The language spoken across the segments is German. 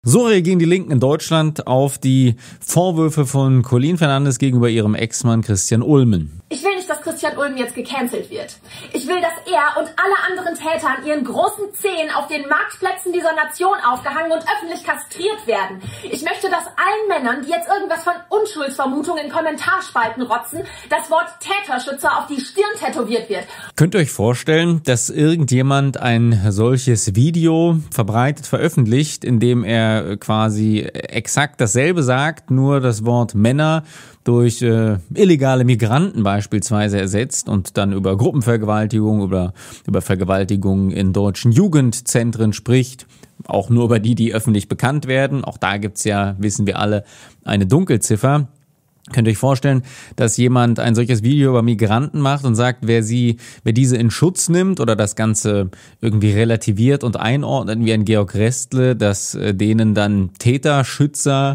So reagieren die Linken in Deutschland auf die Vorwürfe von Colin Fernandes gegenüber ihrem Ex-Mann Christian Ulmen. Ich will nicht, dass Christian Ulmen jetzt gecancelt wird. Ich will, dass er und alle anderen Täter an ihren großen Zehen auf den Marktplätzen dieser Nation aufgehangen und öffentlich kastriert werden. Ich möchte, dass allen Männern, die jetzt irgendwas von Unschuldsvermutungen in Kommentarspalten rotzen, das Wort Täterschützer auf die Stirn tätowiert wird. Könnt ihr euch vorstellen, dass irgendjemand ein solches Video verbreitet, veröffentlicht, in dem er quasi exakt dasselbe sagt, nur das Wort Männer durch illegale Migranten beispielsweise ersetzt und dann über Gruppenvergewaltigung, über Vergewaltigung in deutschen Jugendzentren spricht, auch nur über die öffentlich bekannt werden. Auch da gibt's ja, wissen wir alle, eine Dunkelziffer. Könnt ihr euch vorstellen, dass jemand ein solches Video über Migranten macht und sagt, wer diese in Schutz nimmt oder das Ganze irgendwie relativiert und einordnet wie ein Georg Restle, dass denen dann Täter, Schützer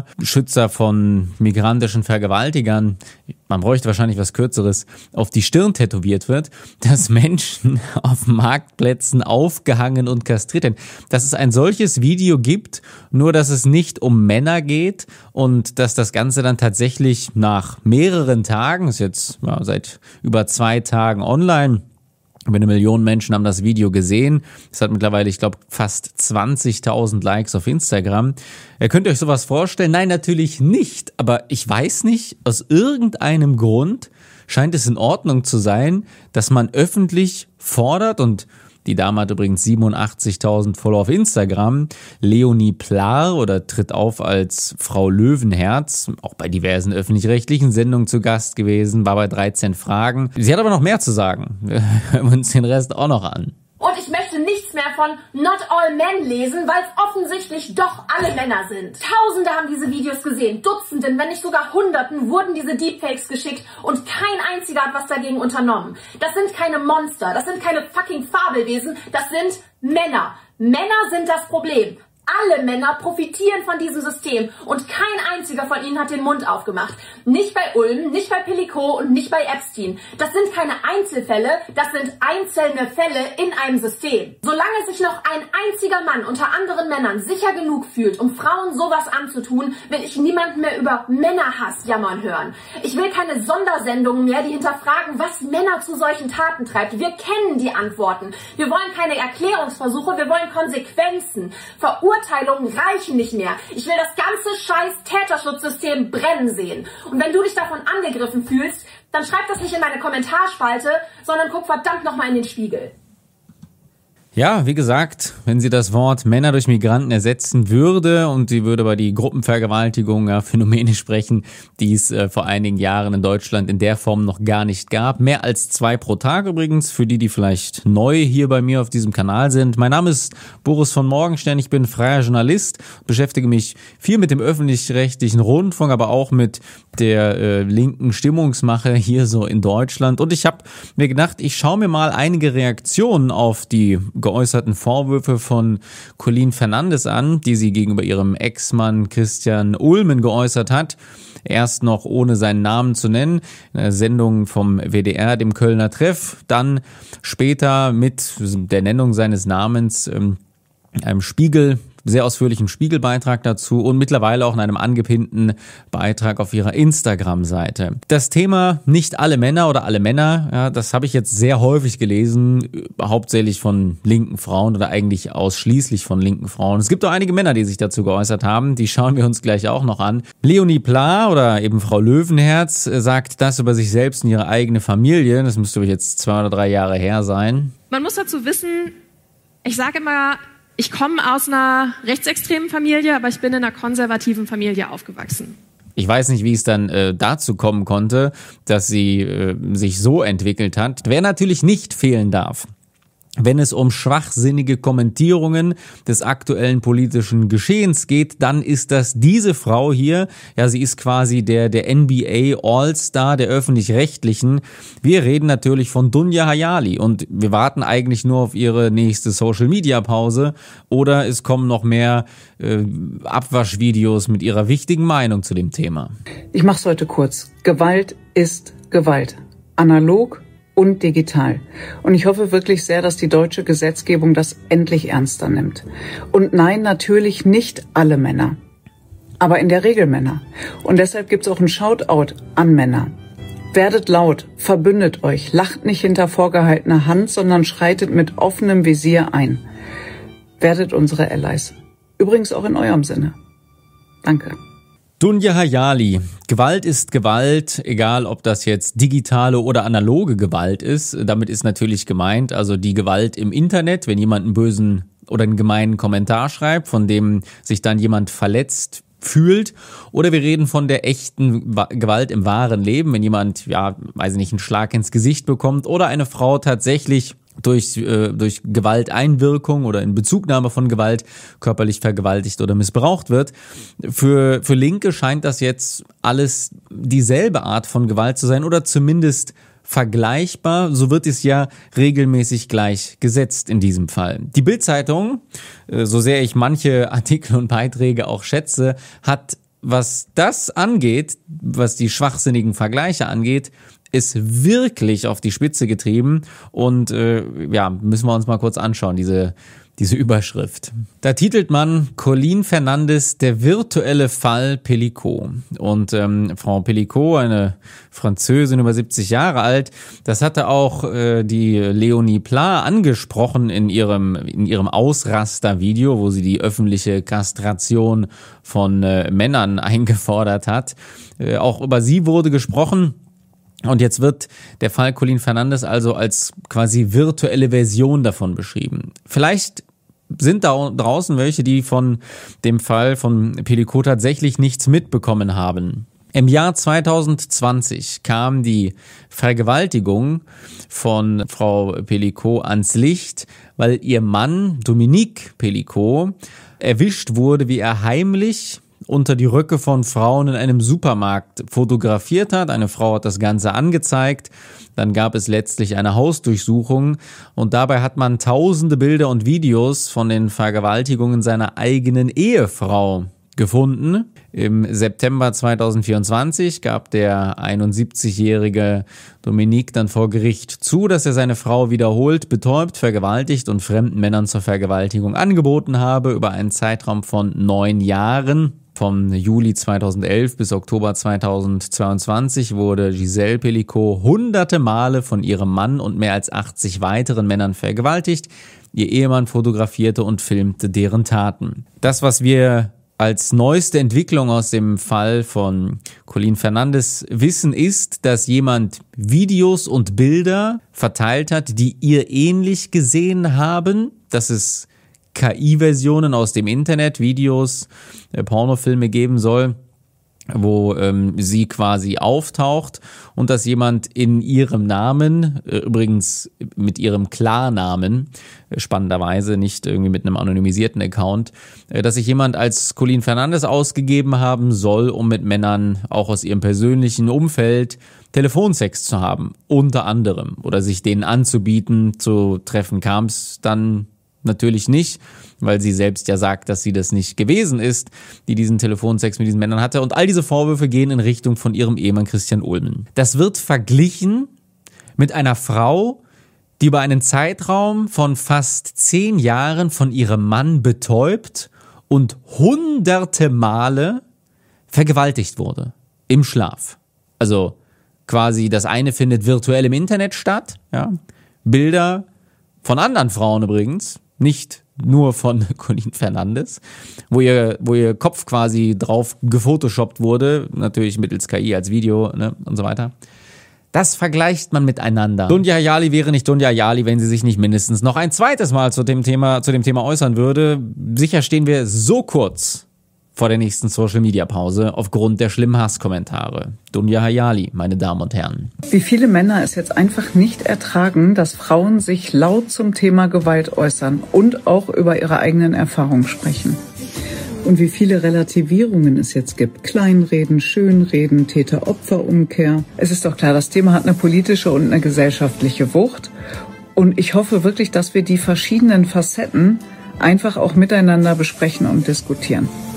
von migrantischen Vergewaltigern, man bräuchte wahrscheinlich was Kürzeres, auf die Stirn tätowiert wird, dass Menschen auf Marktplätzen aufgehangen und kastriert werden. Dass es ein solches Video gibt, nur dass es nicht um Männer geht und dass das Ganze dann tatsächlich nach mehreren Tagen, ist jetzt seit über 2 Tagen online, über 1 Million Menschen haben das Video gesehen. Es hat mittlerweile, ich glaube, fast 20.000 Likes auf Instagram. Könnt ihr euch sowas vorstellen? Nein, natürlich nicht. Aber ich weiß nicht, aus irgendeinem Grund scheint es in Ordnung zu sein, dass man öffentlich fordert, und die Dame hat übrigens 87.000 Follower auf Instagram, Leonie Plar, oder tritt auf als Frau Löwenherz, auch bei diversen öffentlich-rechtlichen Sendungen zu Gast gewesen, war bei 13 Fragen. Sie hat aber noch mehr zu sagen. Hören wir uns den Rest auch noch an. Und ich möchte nichts mehr von Not All Men lesen, weil es offensichtlich doch alle Männer sind. Tausende haben diese Videos gesehen, Dutzenden, wenn nicht sogar Hunderten wurden diese Deepfakes geschickt und kein einziger hat was dagegen unternommen. Das sind keine Monster, das sind keine fucking Fabelwesen, das sind Männer. Männer sind das Problem. Alle Männer profitieren von diesem System und kein einziger von ihnen hat den Mund aufgemacht. Nicht bei Ulm, nicht bei Pellico und nicht bei Epstein. Das sind keine Einzelfälle, das sind einzelne Fälle in einem System. Solange sich noch ein einziger Mann unter anderen Männern sicher genug fühlt, um Frauen sowas anzutun, will ich niemanden mehr über Männerhass jammern hören. Ich will keine Sondersendungen mehr, die hinterfragen, was Männer zu solchen Taten treibt. Wir kennen die Antworten. Wir wollen keine Erklärungsversuche, wir wollen Konsequenzen. Verurteilungen reichen nicht mehr. Ich will das ganze scheiß Täterschutzsystem brennen sehen. Und wenn du dich davon angegriffen fühlst, dann schreib das nicht in meine Kommentarspalte, sondern guck verdammt nochmal in den Spiegel. Ja, wie gesagt, wenn sie das Wort Männer durch Migranten ersetzen würde und sie würde über die Gruppenvergewaltigung, Phänomene sprechen, die es vor einigen Jahren in Deutschland in der Form noch gar nicht gab. Mehr als 2 pro Tag übrigens, für die vielleicht neu hier bei mir auf diesem Kanal sind. Mein Name ist Boris von Morgenstern, ich bin freier Journalist, beschäftige mich viel mit dem öffentlich-rechtlichen Rundfunk, aber auch mit der linken Stimmungsmache hier so in Deutschland. Und ich habe mir gedacht, ich schaue mir mal einige Reaktionen auf die geäußerten Vorwürfe von Colin Fernandes an, die sie gegenüber ihrem Ex-Mann Christian Ulmen geäußert hat. Erst noch ohne seinen Namen zu nennen, in einer Sendung vom WDR, dem Kölner Treff, dann später mit der Nennung seines Namens einem Spiegel, sehr ausführlichen Spiegelbeitrag dazu und mittlerweile auch in einem angepinnten Beitrag auf ihrer Instagram-Seite. Das Thema nicht alle Männer oder alle Männer, ja, das habe ich jetzt sehr häufig gelesen, hauptsächlich von linken Frauen oder eigentlich ausschließlich von linken Frauen. Es gibt auch einige Männer, die sich dazu geäußert haben, die schauen wir uns gleich auch noch an. Leonie Plar oder eben Frau Löwenherz sagt das über sich selbst und ihre eigene Familie, das müsste jetzt 2 oder 3 Jahre her sein. Man muss dazu wissen, ich sage immer, ich komme aus einer rechtsextremen Familie, aber ich bin in einer konservativen Familie aufgewachsen. Ich weiß nicht, wie es dann dazu kommen konnte, dass sie sich so entwickelt hat. Wer natürlich nicht fehlen darf, wenn es um schwachsinnige Kommentierungen des aktuellen politischen Geschehens geht, dann ist das diese Frau hier. Ja, sie ist quasi der NBA All-Star der Öffentlich-Rechtlichen. Wir reden natürlich von Dunja Hayali und wir warten eigentlich nur auf ihre nächste Social-Media-Pause oder es kommen noch mehr Abwaschvideos mit ihrer wichtigen Meinung zu dem Thema. Ich mach's heute kurz. Gewalt ist Gewalt. Analog und digital. Und ich hoffe wirklich sehr, dass die deutsche Gesetzgebung das endlich ernster nimmt. Und nein, natürlich nicht alle Männer, aber in der Regel Männer. Und deshalb gibt es auch einen Shoutout an Männer. Werdet laut, verbündet euch, lacht nicht hinter vorgehaltener Hand, sondern schreitet mit offenem Visier ein. Werdet unsere Allies. Übrigens auch in eurem Sinne. Danke. Dunja Hayali. Gewalt ist Gewalt, egal ob das jetzt digitale oder analoge Gewalt ist. Damit ist natürlich gemeint, also die Gewalt im Internet, wenn jemand einen bösen oder einen gemeinen Kommentar schreibt, von dem sich dann jemand verletzt fühlt, oder wir reden von der echten Gewalt im wahren Leben, wenn jemand, einen Schlag ins Gesicht bekommt oder eine Frau tatsächlich durch Gewalteinwirkung oder in Bezugnahme von Gewalt körperlich vergewaltigt oder missbraucht wird. Für Linke scheint das jetzt alles dieselbe Art von Gewalt zu sein oder zumindest vergleichbar. So wird es ja regelmäßig gleich gesetzt in diesem Fall. Die Bild-Zeitung, so sehr ich manche Artikel und Beiträge auch schätze, hat, was das angeht, was die schwachsinnigen Vergleiche angeht, ist wirklich auf die Spitze getrieben und müssen wir uns mal kurz anschauen, diese Überschrift. Da titelt man Colleen Fernandes, der virtuelle Fall Pélicaud. Und Frau Pélicaud, eine Französin über 70 Jahre alt, das hatte auch die Leonie Pla angesprochen in ihrem Ausraster-Video, wo sie die öffentliche Kastration von Männern eingefordert hat. Auch über sie wurde gesprochen. Und jetzt wird der Fall Colleen Fernandes also als quasi virtuelle Version davon beschrieben. Vielleicht sind da draußen welche, die von dem Fall von Pélicaud tatsächlich nichts mitbekommen haben. Im Jahr 2020 kam die Vergewaltigung von Frau Pélicaud ans Licht, weil ihr Mann Dominique Pélicaud erwischt wurde, wie er heimlich unter die Röcke von Frauen in einem Supermarkt fotografiert hat. Eine Frau hat das Ganze angezeigt. Dann gab es letztlich eine Hausdurchsuchung und dabei hat man tausende Bilder und Videos von den Vergewaltigungen seiner eigenen Ehefrau gefunden. Im September 2024 gab der 71-jährige Dominique dann vor Gericht zu, dass er seine Frau wiederholt betäubt, vergewaltigt und fremden Männern zur Vergewaltigung angeboten habe über einen Zeitraum von 9 Jahren. Vom Juli 2011 bis Oktober 2022 wurde Gisèle Pélicaud hunderte Male von ihrem Mann und mehr als 80 weiteren Männern vergewaltigt. Ihr Ehemann fotografierte und filmte deren Taten. Das, was wir als neueste Entwicklung aus dem Fall von Colleen Fernandes wissen, ist, dass jemand Videos und Bilder verteilt hat, die ihr ähnlich gesehen haben. Das ist KI-Versionen aus dem Internet, Videos, Pornofilme geben soll, wo sie quasi auftaucht und dass jemand in ihrem Namen, übrigens mit ihrem Klarnamen, spannenderweise nicht irgendwie mit einem anonymisierten Account, dass sich jemand als Colleen Fernandes ausgegeben haben soll, um mit Männern auch aus ihrem persönlichen Umfeld Telefonsex zu haben, unter anderem, oder sich denen anzubieten. Zu Treffen kam es dann natürlich nicht, weil sie selbst ja sagt, dass sie das nicht gewesen ist, die diesen Telefonsex mit diesen Männern hatte. Und all diese Vorwürfe gehen in Richtung von ihrem Ehemann Christian Ulmen. Das wird verglichen mit einer Frau, die über einen Zeitraum von fast 10 Jahren von ihrem Mann betäubt und hunderte Male vergewaltigt wurde. Im Schlaf. Also quasi das eine findet virtuell im Internet statt, ja. Bilder von anderen Frauen übrigens, nicht nur von Colleen Fernandes, wo ihr Kopf quasi drauf gefotoshoppt wurde, natürlich mittels KI als Video, ne, und so weiter. Das vergleicht man miteinander. Dunja Hayali wäre nicht Dunja Hayali, wenn sie sich nicht mindestens noch ein zweites Mal zu dem Thema äußern würde. Sicher stehen wir so kurz vor der nächsten Social-Media-Pause aufgrund der schlimmen Hasskommentare. Dunja Hayali, meine Damen und Herren. Wie viele Männer es jetzt einfach nicht ertragen, dass Frauen sich laut zum Thema Gewalt äußern und auch über ihre eigenen Erfahrungen sprechen. Und wie viele Relativierungen es jetzt gibt. Kleinreden, Schönreden, Täter-Opfer-Umkehr. Es ist doch klar, das Thema hat eine politische und eine gesellschaftliche Wucht. Und ich hoffe wirklich, dass wir die verschiedenen Facetten einfach auch miteinander besprechen und diskutieren.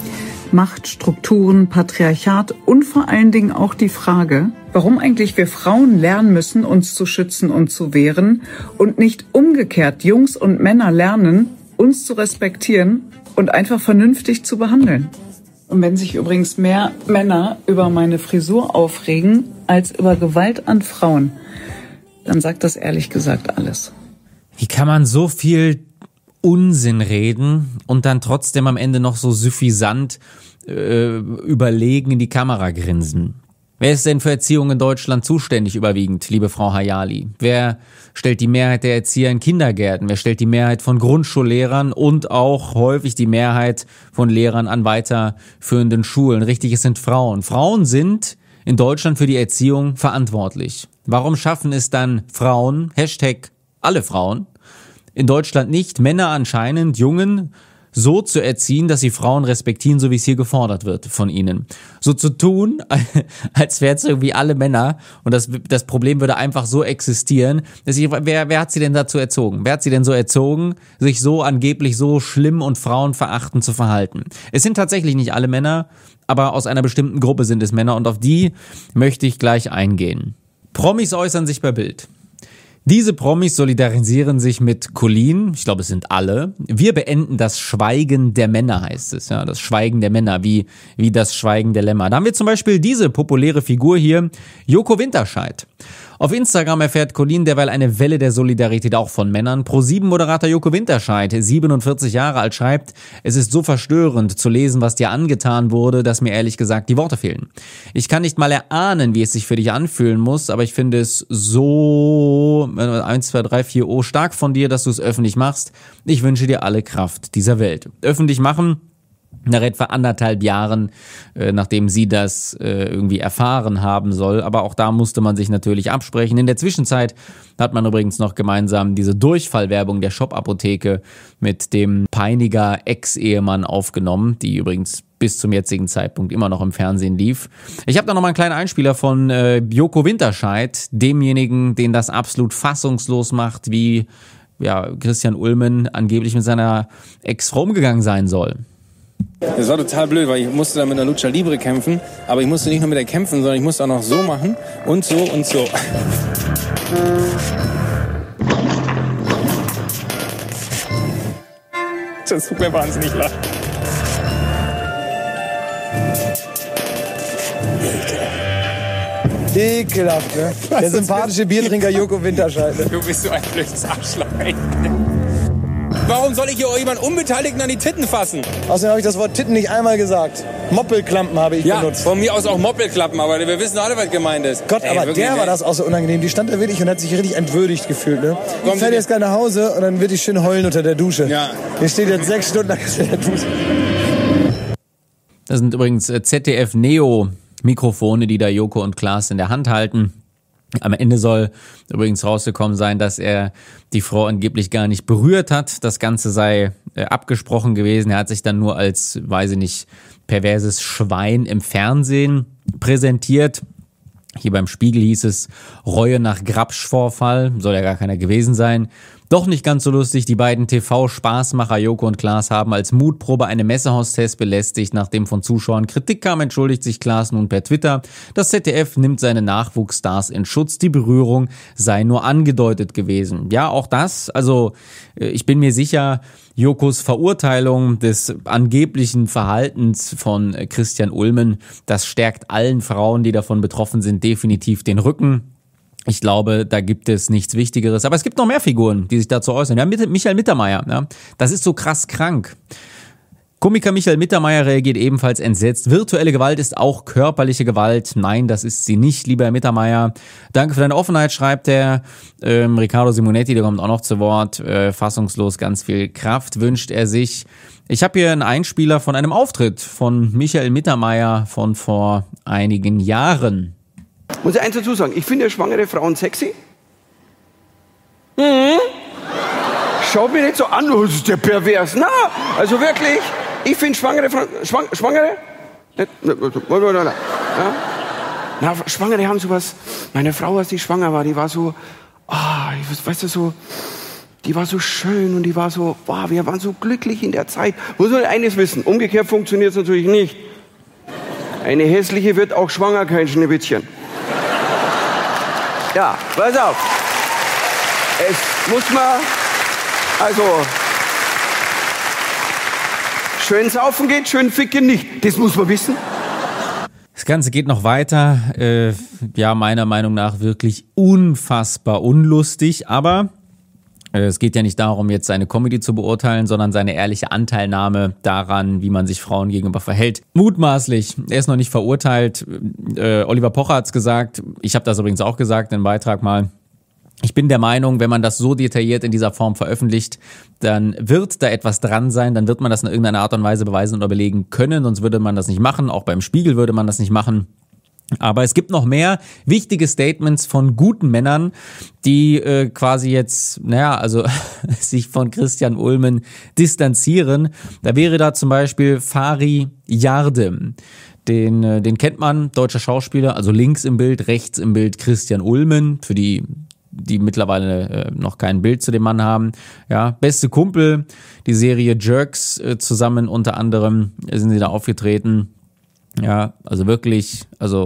Macht, Strukturen, Patriarchat und vor allen Dingen auch die Frage, warum eigentlich wir Frauen lernen müssen, uns zu schützen und zu wehren und nicht umgekehrt Jungs und Männer lernen, uns zu respektieren und einfach vernünftig zu behandeln. Und wenn sich übrigens mehr Männer über meine Frisur aufregen als über Gewalt an Frauen, dann sagt das ehrlich gesagt alles. Wie kann man so viel Unsinn reden und dann trotzdem am Ende noch so suffisant überlegen in die Kamera grinsen? Wer ist denn für Erziehung in Deutschland zuständig überwiegend, liebe Frau Hayali? Wer stellt die Mehrheit der Erzieher in Kindergärten? Wer stellt die Mehrheit von Grundschullehrern und auch häufig die Mehrheit von Lehrern an weiterführenden Schulen? Richtig, es sind Frauen. Frauen sind in Deutschland für die Erziehung verantwortlich. Warum schaffen es dann Frauen, Hashtag alle Frauen, in Deutschland nicht, Männer anscheinend, Jungen, so zu erziehen, dass sie Frauen respektieren, so wie es hier gefordert wird von ihnen. So zu tun, als wären es irgendwie alle Männer und das Problem würde einfach so existieren. Wer hat sie denn dazu erzogen? Wer hat sie denn so erzogen, sich so angeblich so schlimm und frauenverachtend zu verhalten? Es sind tatsächlich nicht alle Männer, aber aus einer bestimmten Gruppe sind es Männer und auf die möchte ich gleich eingehen. Promis äußern sich bei Bild. Diese Promis solidarisieren sich mit Colin, ich glaube es sind alle. Wir beenden das Schweigen der Männer, heißt es. Ja, das Schweigen der Männer, wie das Schweigen der Lämmer. Da haben wir zum Beispiel diese populäre Figur hier, Joko Winterscheid. Auf Instagram erfährt Colin derweil eine Welle der Solidarität auch von Männern. Pro7-Moderator Joko Winterscheid, 47 Jahre alt, schreibt: Es ist so verstörend zu lesen, was dir angetan wurde, dass mir ehrlich gesagt die Worte fehlen. Ich kann nicht mal erahnen, wie es sich für dich anfühlen muss, aber ich finde es so 1, 2, 3, 4 stark von dir, dass du es öffentlich machst. Ich wünsche dir alle Kraft dieser Welt. Öffentlich machen, nach etwa 1,5 Jahren, nachdem sie das irgendwie erfahren haben soll. Aber auch da musste man sich natürlich absprechen. In der Zwischenzeit hat man übrigens noch gemeinsam diese Durchfallwerbung der Shop-Apotheke mit dem Peiniger Ex-Ehemann aufgenommen, die übrigens bis zum jetzigen Zeitpunkt immer noch im Fernsehen lief. Ich habe da noch mal einen kleinen Einspieler von Joko Winterscheid, demjenigen, den das absolut fassungslos macht, wie Christian Ulmen angeblich mit seiner Ex-Frau umgegangen sein soll. Das war total blöd, weil ich musste da mit einer Lucha Libre kämpfen, aber ich musste nicht nur mit der kämpfen, sondern ich musste auch noch so machen und so und so. Das tut mir wahnsinnig leid. Ekelhaft, ne? Der sympathische Biertrinker Joko Winterscheid. Du bist so ein blödes Arschloch, ey. Warum soll ich hier jemanden Unbeteiligten an die Titten fassen? Außerdem habe ich das Wort Titten nicht einmal gesagt. Moppelklampen habe ich benutzt. Von mir aus auch Moppelklappen, aber wir wissen alle, was gemeint ist. Gott, aber wirklich, der war das auch so unangenehm. Die stand da wirklich und hat sich richtig entwürdigt gefühlt. Ne? Ich fährt jetzt gleich nach Hause und dann wird die schön heulen unter der Dusche. Ja. Hier steht jetzt 6 Stunden lang unter der Dusche. Das sind übrigens ZDF-Neo-Mikrofone, die da Joko und Klaas in der Hand halten. Am Ende soll übrigens rausgekommen sein, dass er die Frau angeblich gar nicht berührt hat. Das Ganze sei abgesprochen gewesen. Er hat sich dann nur als, weiß ich nicht, perverses Schwein im Fernsehen präsentiert. Hier beim Spiegel hieß es Reue nach Grabsch-Vorfall. Soll ja gar keiner gewesen sein. Doch nicht ganz so lustig, die beiden TV-Spaßmacher Joko und Klaas haben als Mutprobe eine Messehostess belästigt. Nachdem von Zuschauern Kritik kam, entschuldigt sich Klaas nun per Twitter. Das ZDF nimmt seine Nachwuchsstars in Schutz. Die Berührung sei nur angedeutet gewesen. Ja, auch das, also ich bin mir sicher, Jokos Verurteilung des angeblichen Verhaltens von Christian Ulmen, das stärkt allen Frauen, die davon betroffen sind, definitiv den Rücken. Ich glaube, da gibt es nichts Wichtigeres. Aber es gibt noch mehr Figuren, die sich dazu äußern. Ja, Michael Mittermeier, ja, das ist so krass krank. Komiker Michael Mittermeier reagiert ebenfalls entsetzt. Virtuelle Gewalt ist auch körperliche Gewalt. Nein, das ist sie nicht, lieber Herr Mittermeier. Danke für deine Offenheit, schreibt er. Riccardo Simonetti, der kommt auch noch zu Wort. Fassungslos, ganz viel Kraft wünscht er sich. Ich habe hier einen Einspieler von einem Auftritt von Michael Mittermeier von vor einigen Jahren. Muss ich eins dazu sagen, ich finde schwangere Frauen sexy. Schaut mir nicht so an, das ist der pervers. Na, also wirklich, ich finde schwangere Frauen, schwangere? Ja? Na, Schwangere haben sowas, meine Frau, als die schwanger war, die war so, weißt du, so Die war so schön und die war so, wow, wir waren so glücklich in der Zeit. Muss man eines wissen, umgekehrt funktioniert es natürlich nicht. Eine hässliche wird auch schwanger, kein Schneewittchen. Ja, pass auf. Es muss man, also, schön saufen geht, schön ficken nicht. Das muss man wissen. Das Ganze geht noch weiter. Ja, meiner Meinung nach wirklich unfassbar unlustig, aber es geht ja nicht darum, jetzt seine Comedy zu beurteilen, sondern seine ehrliche Anteilnahme daran, wie man sich Frauen gegenüber verhält. Mutmaßlich, er ist noch nicht verurteilt. Oliver Pocher hat's gesagt, ich habe das übrigens auch gesagt im Beitrag mal. Ich bin der Meinung, wenn man das so detailliert in dieser Form veröffentlicht, dann wird da etwas dran sein, dann wird man das in irgendeiner Art und Weise beweisen oder belegen können, sonst würde man das nicht machen, auch beim Spiegel würde man das nicht machen. Aber es gibt noch mehr wichtige Statements von guten Männern, die quasi jetzt, sich von Christian Ulmen distanzieren. Da wäre da zum Beispiel Fari Yardım. Den kennt man, deutscher Schauspieler, also links im Bild, rechts im Bild Christian Ulmen, für die mittlerweile noch kein Bild zu dem Mann haben. Ja, beste Kumpel, die Serie Jerks zusammen unter anderem sind sie da aufgetreten. Ja, also wirklich,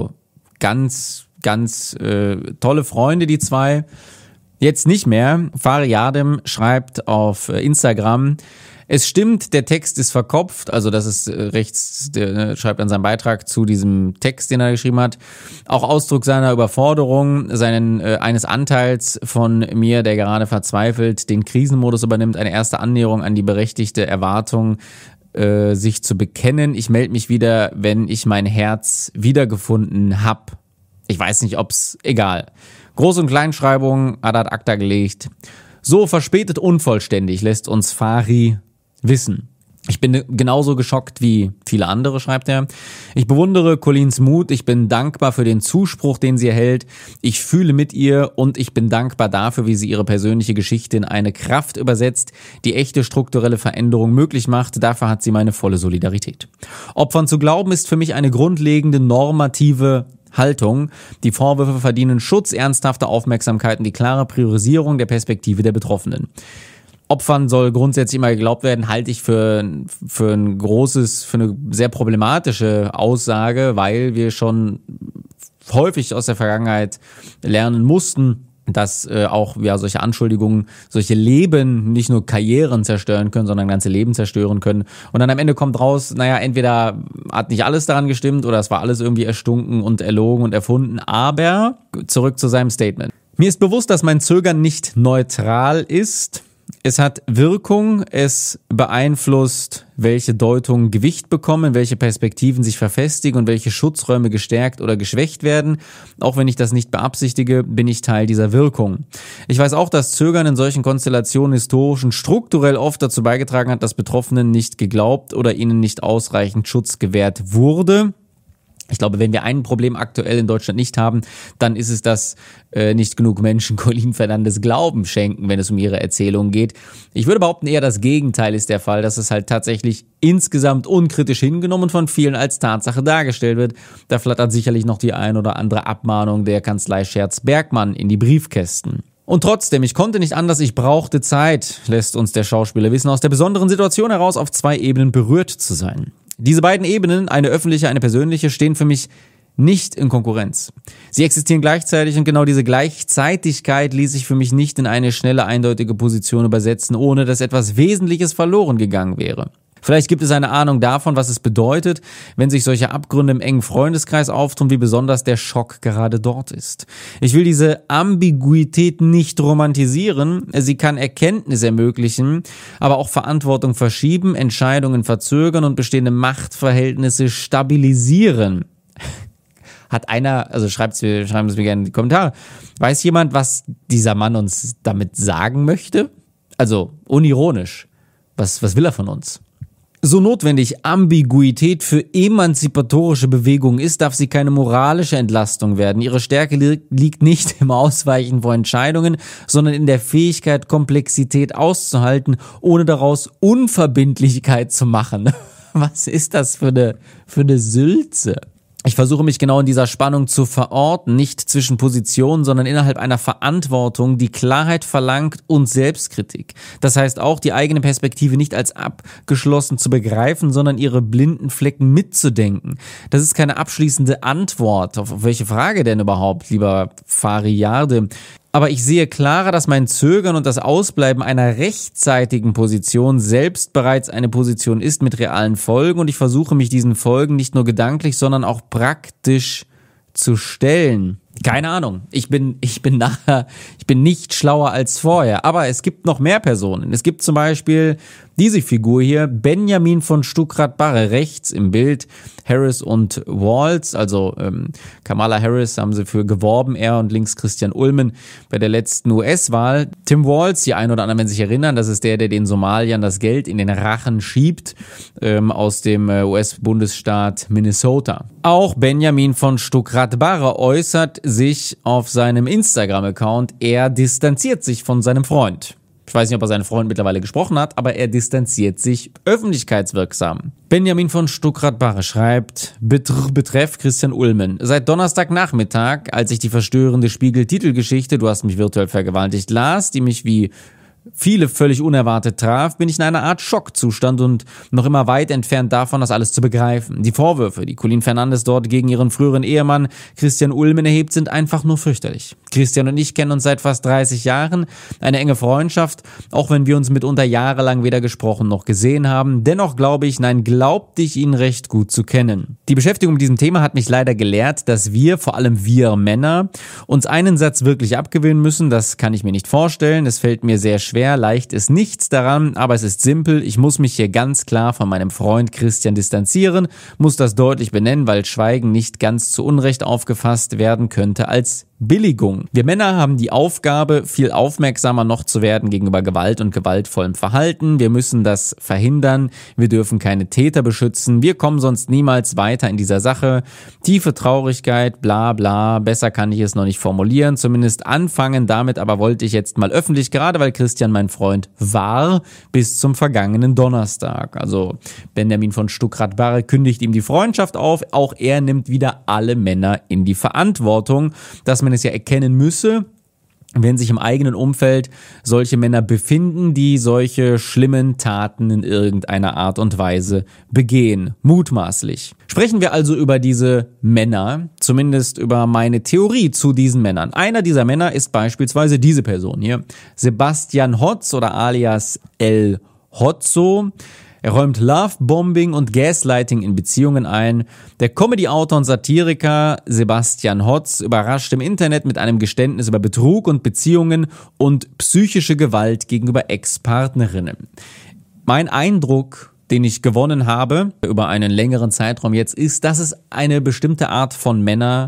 ganz tolle Freunde, die zwei. Jetzt nicht mehr. Fari Yardım schreibt auf Instagram, es stimmt, der Text ist verkopft, also das ist rechts, der schreibt an seinem Beitrag zu diesem Text, den er geschrieben hat, auch Ausdruck seiner Überforderung, eines Anteils von mir, der gerade verzweifelt den Krisenmodus übernimmt, eine erste Annäherung an die berechtigte Erwartung, sich zu bekennen. Ich melde mich wieder, wenn ich mein Herz wiedergefunden hab. Ich weiß nicht, egal. Groß- und Kleinschreibung hat ad acta gelegt. So verspätet unvollständig lässt uns Fari wissen. Ich bin genauso geschockt wie viele andere, schreibt er. Ich bewundere Collins Mut, ich bin dankbar für den Zuspruch, den sie erhält. Ich fühle mit ihr und ich bin dankbar dafür, wie sie ihre persönliche Geschichte in eine Kraft übersetzt, die echte strukturelle Veränderung möglich macht. Dafür hat sie meine volle Solidarität. Opfern zu glauben ist für mich eine grundlegende normative Haltung. Die Vorwürfe verdienen Schutz, ernsthafte Aufmerksamkeit und die klare Priorisierung der Perspektive der Betroffenen. Opfern soll grundsätzlich immer geglaubt werden, halte ich für eine sehr problematische Aussage, weil wir schon häufig aus der Vergangenheit lernen mussten, dass auch solche Anschuldigungen, solche Leben, nicht nur Karrieren zerstören können, sondern ganze Leben zerstören können. Und dann am Ende kommt raus, entweder hat nicht alles daran gestimmt oder es war alles irgendwie erstunken und erlogen und erfunden. Aber zurück zu seinem Statement. Mir ist bewusst, dass mein Zögern nicht neutral ist. Es hat Wirkung, es beeinflusst, welche Deutungen Gewicht bekommen, welche Perspektiven sich verfestigen und welche Schutzräume gestärkt oder geschwächt werden. Auch wenn ich das nicht beabsichtige, bin ich Teil dieser Wirkung. Ich weiß auch, dass Zögern in solchen Konstellationen historisch und strukturell oft dazu beigetragen hat, dass Betroffenen nicht geglaubt oder ihnen nicht ausreichend Schutz gewährt wurde. Ich glaube, wenn wir ein Problem aktuell in Deutschland nicht haben, dann ist es, dass nicht genug Menschen Colin Fernandes Glauben schenken, wenn es um ihre Erzählung geht. Ich würde behaupten, eher das Gegenteil ist der Fall, dass es halt tatsächlich insgesamt unkritisch hingenommen und von vielen als Tatsache dargestellt wird. Da flattert sicherlich noch die ein oder andere Abmahnung der Kanzlei Scherz-Bergmann in die Briefkästen. Und trotzdem, ich konnte nicht anders, ich brauchte Zeit, lässt uns der Schauspieler wissen, aus der besonderen Situation heraus auf 2 Ebenen berührt zu sein. Diese beiden Ebenen, eine öffentliche, eine persönliche, stehen für mich nicht in Konkurrenz. Sie existieren gleichzeitig und genau diese Gleichzeitigkeit ließ sich für mich nicht in eine schnelle, eindeutige Position übersetzen, ohne dass etwas Wesentliches verloren gegangen wäre. Vielleicht gibt es eine Ahnung davon, was es bedeutet, wenn sich solche Abgründe im engen Freundeskreis auftun, wie besonders der Schock gerade dort ist. Ich will diese Ambiguität nicht romantisieren. Sie kann Erkenntnis ermöglichen, aber auch Verantwortung verschieben, Entscheidungen verzögern und bestehende Machtverhältnisse stabilisieren. Hat einer, also schreiben Sie mir gerne in die Kommentare, weiß jemand, was dieser Mann uns damit sagen möchte? Also unironisch. Was will er von uns? So notwendig Ambiguität für emanzipatorische Bewegungen ist, darf sie keine moralische Entlastung werden. Ihre Stärke liegt nicht im Ausweichen vor Entscheidungen, sondern in der Fähigkeit, Komplexität auszuhalten, ohne daraus Unverbindlichkeit zu machen. Was ist das für eine Sülze? Ich versuche mich genau in dieser Spannung zu verorten, nicht zwischen Positionen, sondern innerhalb einer Verantwortung, die Klarheit verlangt und Selbstkritik. Das heißt auch, die eigene Perspektive nicht als abgeschlossen zu begreifen, sondern ihre blinden Flecken mitzudenken. Das ist keine abschließende Antwort. Auf welche Frage denn überhaupt, lieber Fariarde? Aber ich sehe klarer, dass mein Zögern und das Ausbleiben einer rechtzeitigen Position selbst bereits eine Position ist mit realen Folgen und ich versuche mich diesen Folgen nicht nur gedanklich, sondern auch praktisch zu stellen. Keine Ahnung. Ich bin nicht schlauer als vorher. Aber es gibt noch mehr Personen. Es gibt zum Beispiel diese Figur hier, Benjamin von Stuckrad-Barre, rechts im Bild, Harris und Walz, also Kamala Harris haben sie für geworben, er und links Christian Ulmen bei der letzten US-Wahl. Tim Walz, die einen oder anderen werden sich erinnern, das ist der den Somaliern das Geld in den Rachen schiebt, aus dem US-Bundesstaat Minnesota. Auch Benjamin von Stuckrad-Barre äußert sich auf seinem Instagram-Account, er distanziert sich von seinem Freund. Ich weiß nicht, ob er seinen Freund mittlerweile gesprochen hat, aber er distanziert sich öffentlichkeitswirksam. Benjamin von Stuckrad-Barre schreibt, betreff Christian Ulmen. Seit Donnerstagnachmittag, als ich die verstörende Spiegel-Titelgeschichte "Du hast mich virtuell vergewaltigt" las, die mich wie viele völlig unerwartet traf, bin ich in einer Art Schockzustand und noch immer weit entfernt davon, das alles zu begreifen. Die Vorwürfe, die Colleen Fernandes dort gegen ihren früheren Ehemann Christian Ulmen erhebt, sind einfach nur fürchterlich. Christian und ich kennen uns seit fast 30 Jahren, eine enge Freundschaft, auch wenn wir uns mitunter jahrelang weder gesprochen noch gesehen haben. Dennoch glaubte ich ihn recht gut zu kennen. Die Beschäftigung mit diesem Thema hat mich leider gelehrt, dass wir, vor allem wir Männer, uns einen Satz wirklich abgewöhnen müssen. Das kann ich mir nicht vorstellen. Es fällt mir sehr schwer. Leicht ist nichts daran, aber es ist simpel. Ich muss mich hier ganz klar von meinem Freund Christian distanzieren, muss das deutlich benennen, weil Schweigen nicht ganz zu Unrecht aufgefasst werden könnte als Billigung. Wir Männer haben die Aufgabe, viel aufmerksamer noch zu werden gegenüber Gewalt und gewaltvollem Verhalten. Wir müssen das verhindern. Wir dürfen keine Täter beschützen. Wir kommen sonst niemals weiter in dieser Sache. Tiefe Traurigkeit, bla bla. Besser kann ich es noch nicht formulieren. Zumindest anfangen damit, aber wollte ich jetzt mal öffentlich, gerade weil Christian mein Freund war, bis zum vergangenen Donnerstag. Also Benjamin von Stuckrad-Barre kündigt ihm die Freundschaft auf. Auch er nimmt wieder alle Männer in die Verantwortung, dass man es ja erkennen müsse, wenn sich im eigenen Umfeld solche Männer befinden, die solche schlimmen Taten in irgendeiner Art und Weise begehen, mutmaßlich. Sprechen wir also über diese Männer, zumindest über meine Theorie zu diesen Männern. Einer dieser Männer ist beispielsweise diese Person hier, Sebastian Hotz oder alias El Hotzo. Er räumt Lovebombing und Gaslighting in Beziehungen ein. Der Comedy-Autor und Satiriker Sebastian Hotz überrascht im Internet mit einem Geständnis über Betrug und Beziehungen und psychische Gewalt gegenüber Ex-Partnerinnen. Mein Eindruck, den ich gewonnen habe über einen längeren Zeitraum jetzt, ist, dass es eine bestimmte Art von Männern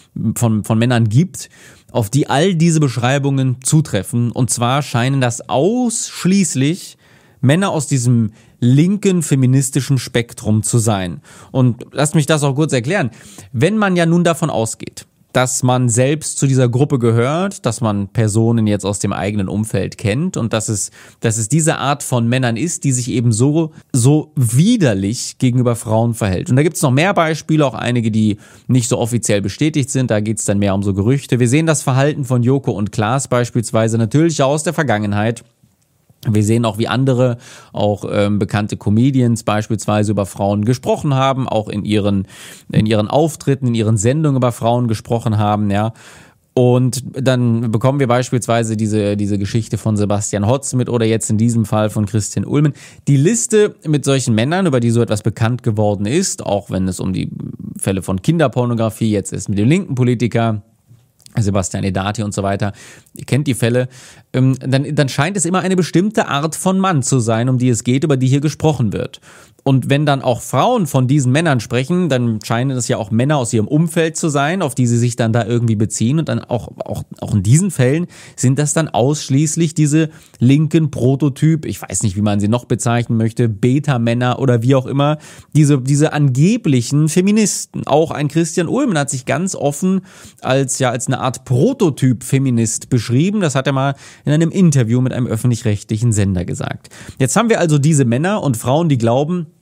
gibt, auf die all diese Beschreibungen zutreffen. Und zwar scheinen das ausschließlich Männer aus diesem linken feministischen Spektrum zu sein. Und lasst mich das auch kurz erklären. Wenn man ja nun davon ausgeht, dass man selbst zu dieser Gruppe gehört, dass man Personen jetzt aus dem eigenen Umfeld kennt und dass es diese Art von Männern ist, die sich eben so widerlich gegenüber Frauen verhält. Und da gibt es noch mehr Beispiele, auch einige, die nicht so offiziell bestätigt sind. Da geht es dann mehr um so Gerüchte. Wir sehen das Verhalten von Joko und Klaas beispielsweise natürlich aus der Vergangenheit. Wir sehen auch, wie andere, auch bekannte Comedians beispielsweise über Frauen gesprochen haben, auch in ihren Auftritten, in ihren Sendungen über Frauen gesprochen haben, ja. Und dann bekommen wir beispielsweise diese Geschichte von Sebastian Hotz mit oder jetzt in diesem Fall von Christian Ulmen. Die Liste mit solchen Männern, über die so etwas bekannt geworden ist, auch wenn es um die Fälle von Kinderpornografie jetzt ist mit dem linken Politiker, Sebastian Edati und so weiter, ihr kennt die Fälle, dann scheint es immer eine bestimmte Art von Mann zu sein, um die es geht, über die hier gesprochen wird. Und wenn dann auch Frauen von diesen Männern sprechen, dann scheinen es ja auch Männer aus ihrem Umfeld zu sein, auf die sie sich dann da irgendwie beziehen. Und dann auch in diesen Fällen sind das dann ausschließlich diese linken Prototyp, ich weiß nicht, wie man sie noch bezeichnen möchte, Beta-Männer oder wie auch immer, diese angeblichen Feministen. Auch ein Christian Ulmen hat sich ganz offen als eine Art Prototyp-Feminist beschrieben. Das hat er mal in einem Interview mit einem öffentlich-rechtlichen Sender gesagt. Jetzt haben wir also diese Männer und Frauen, die glauben,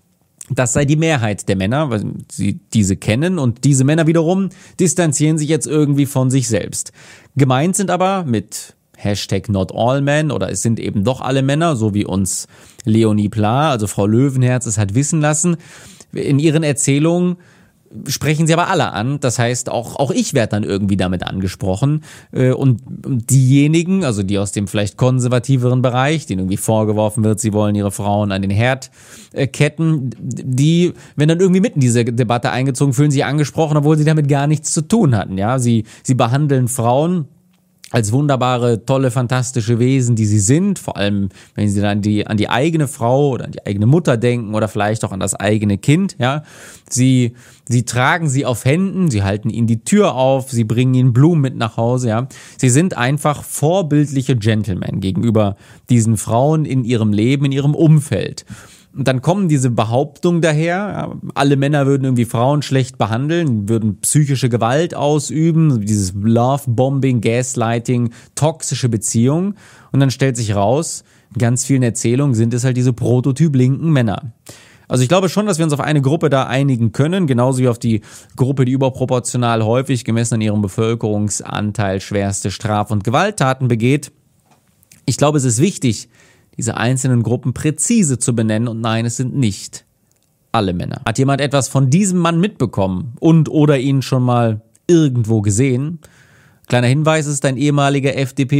Das sei die Mehrheit der Männer, weil sie diese kennen, und diese Männer wiederum distanzieren sich jetzt irgendwie von sich selbst. Gemeint sind aber mit #NotAllMen oder es sind eben doch alle Männer, so wie uns Leonie Pla, also Frau Löwenherz, es hat wissen lassen. In ihren Erzählungen sprechen sie aber alle an, das heißt auch ich werde dann irgendwie damit angesprochen, und diejenigen, also die aus dem vielleicht konservativeren Bereich, denen irgendwie vorgeworfen wird, sie wollen ihre Frauen an den Herd ketten, die, wenn dann irgendwie mitten in diese Debatte eingezogen, fühlen sich angesprochen, obwohl sie damit gar nichts zu tun hatten. Ja, sie behandeln Frauen als wunderbare, tolle, fantastische Wesen, die sie sind, vor allem, wenn sie dann an die eigene Frau oder an die eigene Mutter denken oder vielleicht auch an das eigene Kind, ja. Sie tragen sie auf Händen, sie halten ihnen die Tür auf, sie bringen ihnen Blumen mit nach Hause, ja. Sie sind einfach vorbildliche Gentlemen gegenüber diesen Frauen in ihrem Leben, in ihrem Umfeld. Und dann kommen diese Behauptungen daher, alle Männer würden irgendwie Frauen schlecht behandeln, würden psychische Gewalt ausüben, dieses Love-Bombing, Gaslighting, toxische Beziehungen. Und dann stellt sich raus, in ganz vielen Erzählungen sind es halt diese Prototyp-linken Männer. Also ich glaube schon, dass wir uns auf eine Gruppe da einigen können, genauso wie auf die Gruppe, die überproportional häufig, gemessen an ihrem Bevölkerungsanteil, schwerste Straf- und Gewalttaten begeht. Ich glaube, es ist wichtig, diese einzelnen Gruppen präzise zu benennen, und nein, es sind nicht alle Männer. Hat jemand etwas von diesem Mann mitbekommen und oder ihn schon mal irgendwo gesehen? Kleiner Hinweis, es ist ein ehemaliger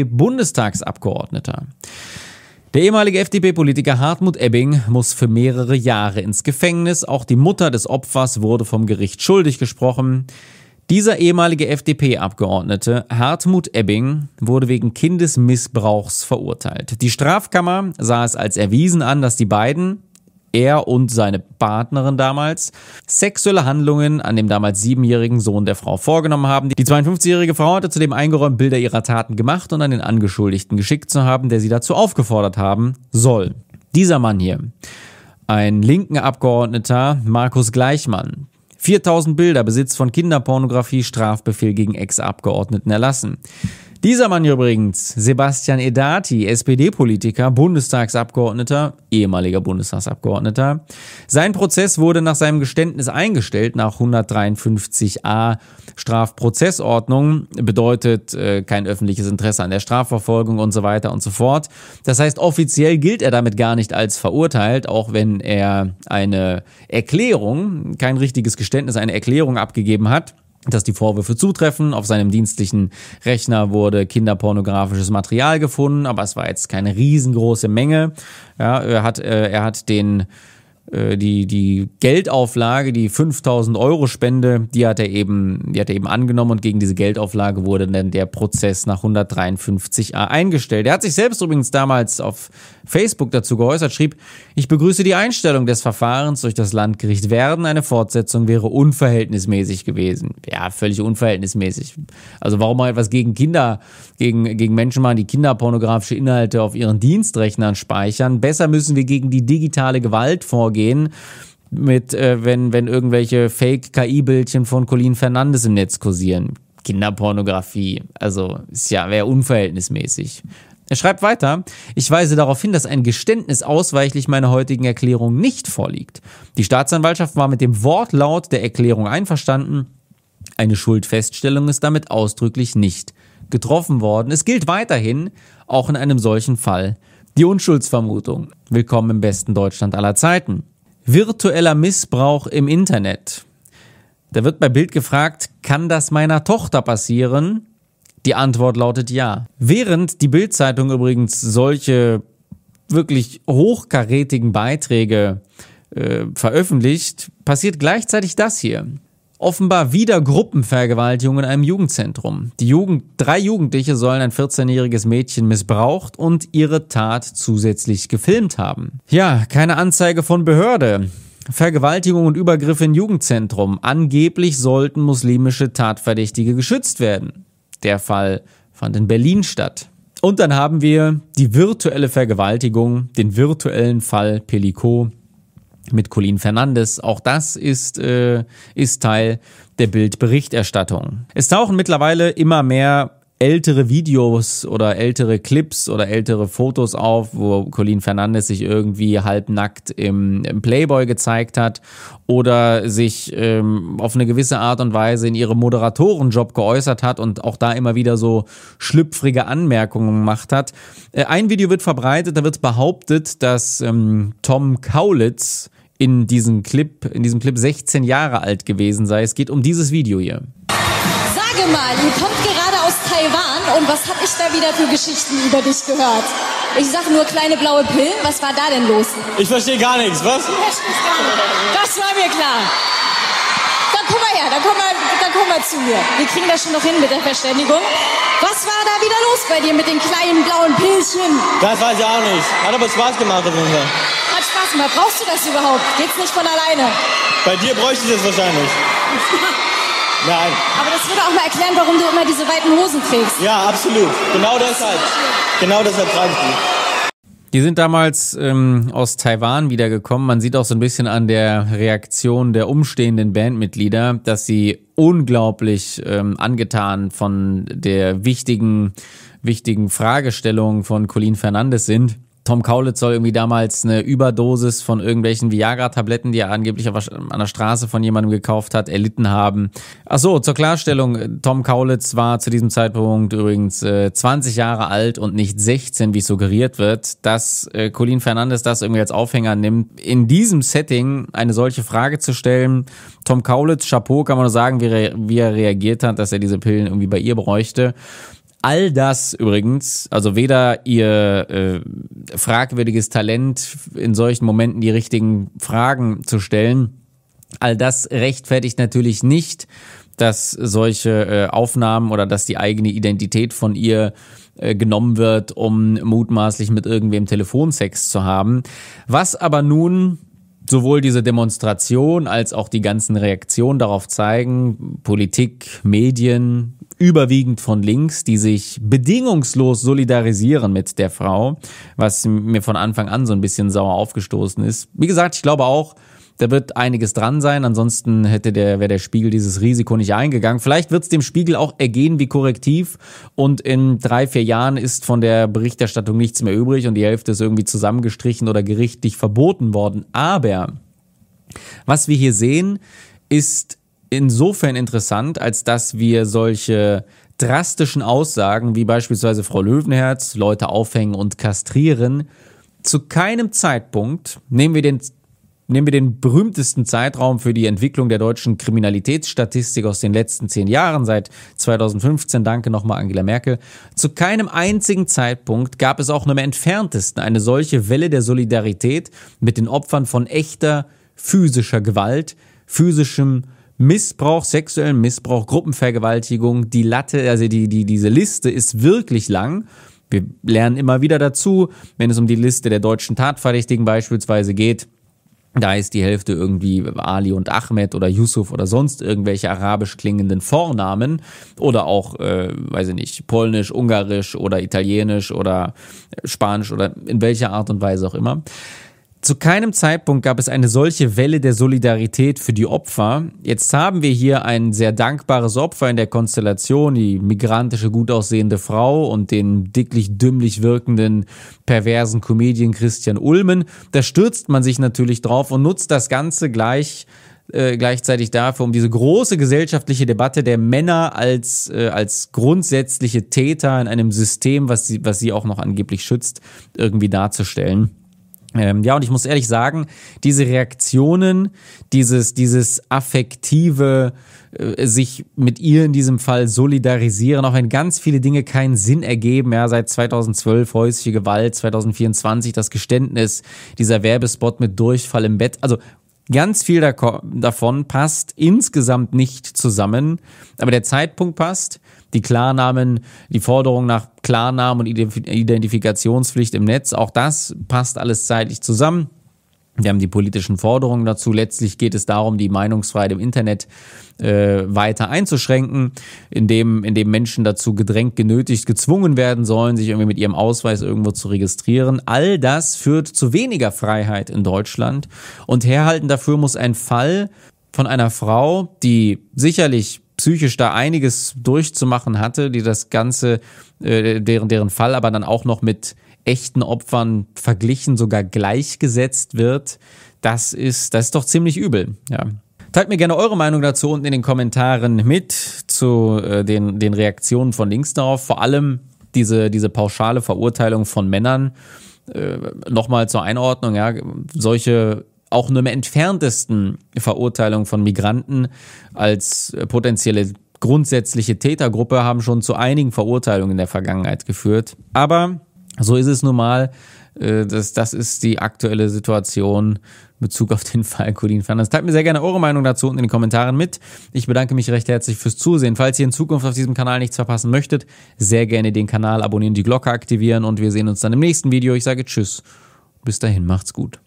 FDP-Bundestagsabgeordneter. Der ehemalige FDP-Politiker Hartmut Ebbing muss für mehrere Jahre ins Gefängnis. Auch die Mutter des Opfers wurde vom Gericht schuldig gesprochen. Dieser ehemalige FDP-Abgeordnete Hartmut Ebbing wurde wegen Kindesmissbrauchs verurteilt. Die Strafkammer sah es als erwiesen an, dass die beiden, er und seine Partnerin damals, sexuelle Handlungen an dem damals 7-jährigen Sohn der Frau vorgenommen haben. Die 52-jährige Frau hatte zudem eingeräumt, Bilder ihrer Taten gemacht und an den Angeschuldigten geschickt zu haben, der sie dazu aufgefordert haben soll. Dieser Mann hier, ein linken Abgeordneter, Markus Gleichmann, 4000 Bilder, Besitz von Kinderpornografie, Strafbefehl gegen Ex-Abgeordneten erlassen. Dieser Mann hier übrigens, Sebastian Edati, SPD-Politiker, Bundestagsabgeordneter, ehemaliger Bundestagsabgeordneter. Sein Prozess wurde nach seinem Geständnis eingestellt, nach 153a Strafprozessordnung, bedeutet kein öffentliches Interesse an der Strafverfolgung und so weiter und so fort. Das heißt, offiziell gilt er damit gar nicht als verurteilt, auch wenn er eine Erklärung, kein richtiges Geständnis, eine Erklärung abgegeben hat, dass die Vorwürfe zutreffen. Auf seinem dienstlichen Rechner wurde kinderpornografisches Material gefunden, aber es war jetzt keine riesengroße Menge. Ja, er hat die Geldauflage, die 5.000 € Spende, die hat er eben angenommen, und gegen diese Geldauflage wurde dann der Prozess nach 153a eingestellt. Er hat sich selbst übrigens damals auf Facebook dazu geäußert, schrieb: Ich begrüße die Einstellung des Verfahrens durch das Landgericht Werden. Eine Fortsetzung wäre unverhältnismäßig gewesen. Ja, völlig unverhältnismäßig. Also warum mal etwas gegen Kinder, gegen Menschen machen, die kinderpornografische Inhalte auf ihren Dienstrechnern speichern? Besser müssen wir gegen die digitale Gewalt vorgehen, wenn irgendwelche Fake-KI-Bildchen von Colin Fernandes im Netz kursieren. Kinderpornografie, also wäre unverhältnismäßig. Er schreibt weiter: Ich weise darauf hin, dass ein Geständnis ausweichlich meiner heutigen Erklärung nicht vorliegt. Die Staatsanwaltschaft war mit dem Wortlaut der Erklärung einverstanden. Eine Schuldfeststellung ist damit ausdrücklich nicht getroffen worden. Es gilt weiterhin, auch in einem solchen Fall, die Unschuldsvermutung. Willkommen im besten Deutschland aller Zeiten. Virtueller Missbrauch im Internet. Da wird bei Bild gefragt, kann das meiner Tochter passieren? Die Antwort lautet ja. Während die Bild-Zeitung übrigens solche wirklich hochkarätigen Beiträge veröffentlicht, passiert gleichzeitig das hier. Offenbar wieder Gruppenvergewaltigung in einem Jugendzentrum. 3 Jugendliche sollen ein 14-jähriges Mädchen missbraucht und ihre Tat zusätzlich gefilmt haben. Ja, keine Anzeige von Behörde. Vergewaltigung und Übergriffe in Jugendzentrum. Angeblich sollten muslimische Tatverdächtige geschützt werden. Der Fall fand in Berlin statt. Und dann haben wir die virtuelle Vergewaltigung, den virtuellen Fall Pellico mit Colin Fernandes. Auch das ist Teil der Bild-Berichterstattung. Es tauchen mittlerweile immer mehr ältere Videos oder ältere Clips oder ältere Fotos auf, wo Colleen Fernandes sich irgendwie halbnackt im Playboy gezeigt hat oder sich auf eine gewisse Art und Weise in ihrem Moderatorenjob geäußert hat und auch da immer wieder so schlüpfrige Anmerkungen gemacht hat. Ein Video wird verbreitet, da wird behauptet, dass Tom Kaulitz in diesem Clip 16 Jahre alt gewesen sei. Es geht um dieses Video hier. Sage mal, ihr kommt gerade aus Taiwan und was hab ich da wieder für Geschichten über dich gehört? Ich sag nur kleine blaue Pillen, was war da denn los? Ich verstehe gar nichts, was? Das war mir klar. Dann komm mal her, dann komm mal zu mir. Wir kriegen das schon noch hin mit der Verständigung. Was war da wieder los bei dir mit den kleinen blauen Pillchen? Das weiß ich auch nicht. Hat aber Spaß gemacht auf jeden Fall. Hat Spaß gemacht. Brauchst du das überhaupt? Geht's nicht von alleine? Bei dir bräuchte ich das wahrscheinlich. Nein. Aber das würde auch mal erklären, warum du immer diese weiten Hosen trägst. Ja, absolut. Genau deshalb. Genau deshalb trage ich die. Die sind damals aus Taiwan wiedergekommen. Man sieht auch so ein bisschen an der Reaktion der umstehenden Bandmitglieder, dass sie unglaublich angetan von der wichtigen Fragestellung von Colleen Fernandes sind. Tom Kaulitz soll irgendwie damals eine Überdosis von irgendwelchen Viagra-Tabletten, die er angeblich an der Straße von jemandem gekauft hat, erlitten haben. Ach so, zur Klarstellung, Tom Kaulitz war zu diesem Zeitpunkt übrigens 20 Jahre alt und nicht 16, wie suggeriert wird. Dass Colleen Fernandes das irgendwie als Aufhänger nimmt, in diesem Setting eine solche Frage zu stellen. Tom Kaulitz, Chapeau, kann man nur sagen, wie er reagiert hat, dass er diese Pillen irgendwie bei ihr bräuchte. All das übrigens, also weder ihr fragwürdiges Talent in solchen Momenten die richtigen Fragen zu stellen, all das rechtfertigt natürlich nicht, dass solche Aufnahmen oder dass die eigene Identität von ihr genommen wird, um mutmaßlich mit irgendwem Telefonsex zu haben. Was aber nun sowohl diese Demonstration als auch die ganzen Reaktionen darauf zeigen, Politik, Medien, überwiegend von links, die sich bedingungslos solidarisieren mit der Frau, was mir von Anfang an so ein bisschen sauer aufgestoßen ist. Wie gesagt, ich glaube auch, da wird einiges dran sein, ansonsten wäre der Spiegel dieses Risiko nicht eingegangen. Vielleicht wird es dem Spiegel auch ergehen wie Korrektiv und in 3-4 Jahren ist von der Berichterstattung nichts mehr übrig und die Hälfte ist irgendwie zusammengestrichen oder gerichtlich verboten worden. Aber was wir hier sehen, ist insofern interessant, als dass wir solche drastischen Aussagen wie beispielsweise Frau Löwenherz, Leute aufhängen und kastrieren, zu keinem Zeitpunkt, nehmen wir den berühmtesten Zeitraum für die Entwicklung der deutschen Kriminalitätsstatistik aus den letzten 10 Jahren, seit 2015, danke nochmal Angela Merkel, zu keinem einzigen Zeitpunkt gab es auch nur im Entferntesten eine solche Welle der Solidarität mit den Opfern von echter physischer Gewalt, physischem Missbrauch, sexuellen Missbrauch, Gruppenvergewaltigung. Die Latte, also diese Liste ist wirklich lang. Wir lernen immer wieder dazu, wenn es um die Liste der deutschen Tatverdächtigen beispielsweise geht. Da ist die Hälfte irgendwie Ali und Ahmed oder Yusuf oder sonst irgendwelche arabisch klingenden Vornamen oder auch, weiß ich nicht, polnisch, ungarisch oder italienisch oder spanisch oder in welcher Art und Weise auch immer. Zu keinem Zeitpunkt gab es eine solche Welle der Solidarität für die Opfer. Jetzt haben wir hier ein sehr dankbares Opfer in der Konstellation, die migrantische, gut aussehende Frau und den dicklich-dümmlich wirkenden, perversen Comedian Christian Ulmen. Da stürzt man sich natürlich drauf und nutzt das Ganze gleichzeitig dafür, um diese große gesellschaftliche Debatte der Männer als grundsätzliche Täter in einem System, was sie auch noch angeblich schützt, irgendwie darzustellen. Ja, und ich muss ehrlich sagen, diese Reaktionen, dieses affektive, sich mit ihr in diesem Fall solidarisieren, auch wenn ganz viele Dinge keinen Sinn ergeben, ja, seit 2012 häusliche Gewalt, 2024 das Geständnis, dieser Werbespot mit Durchfall im Bett, also ganz viel davon passt insgesamt nicht zusammen, aber der Zeitpunkt passt, die Klarnamen, die Forderung nach Klarnamen und Identifikationspflicht im Netz, auch das passt alles zeitlich zusammen. Wir haben die politischen Forderungen dazu. Letztlich geht es darum, die Meinungsfreiheit im Internet weiter einzuschränken, indem Menschen dazu gedrängt, genötigt, gezwungen werden sollen, sich irgendwie mit ihrem Ausweis irgendwo zu registrieren. All das führt zu weniger Freiheit in Deutschland. Und herhalten dafür muss ein Fall von einer Frau, die sicherlich psychisch da einiges durchzumachen hatte, die das Ganze, deren Fall aber dann auch noch mit echten Opfern verglichen, sogar gleichgesetzt wird, das ist doch ziemlich übel, ja. Teilt mir gerne eure Meinung dazu unten in den Kommentaren mit zu den Reaktionen von links darauf, vor allem diese pauschale Verurteilung von Männern. Nochmal zur Einordnung, ja, solche auch nur im entferntesten Verurteilung von Migranten als potenzielle grundsätzliche Tätergruppe haben schon zu einigen Verurteilungen in der Vergangenheit geführt. Aber so ist es nun mal. Das ist die aktuelle Situation in Bezug auf den Fall Colin Fernandes. Teilt mir sehr gerne eure Meinung dazu unten in den Kommentaren mit. Ich bedanke mich recht herzlich fürs Zusehen. Falls ihr in Zukunft auf diesem Kanal nichts verpassen möchtet, sehr gerne den Kanal abonnieren, die Glocke aktivieren und wir sehen uns dann im nächsten Video. Ich sage Tschüss. Bis dahin, macht's gut.